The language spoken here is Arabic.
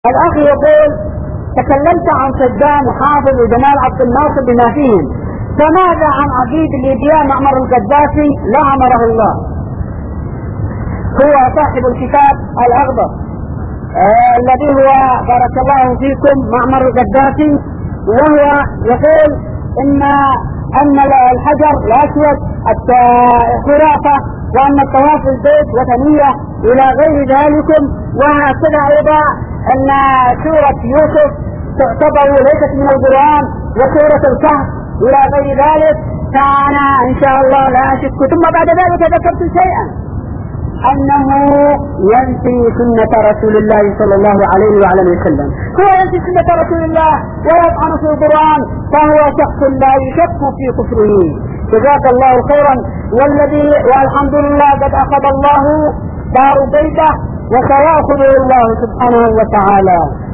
الأخ يقول: تكلمت عن صدام وحافظ وجمال عبد الناصر بما فيهم، فماذا عن عقيد ليبيا معمر القذافي لا أمره الله؟ هو صاحب الكتاب الأخضر الذي هو بارك الله فيكم معمر القذافي، وهو يقول أن الحجر الأسود خرافة، وأن الطواف البيت وثنية إلى غير ذلك. وهكذا أيضا أن سورة يوسف تعتبر ليست من القرآن، وسورة الكهف إلى غير ذلك. فأنا إن شاء الله لا أشك. ثم بعد ذلك ذكرت شيئا، أنه ينفي سنة رسول الله صلى الله عليه وعلى وسلم. هو ينفي سنة رسول الله ويطعن في القرآن، فهو شخص لا يشك في كفره. جزاك الله خيرا. والحمد لله قد أخذ الله دار بيته، وسيأخذه الله سبحانه وتعالى.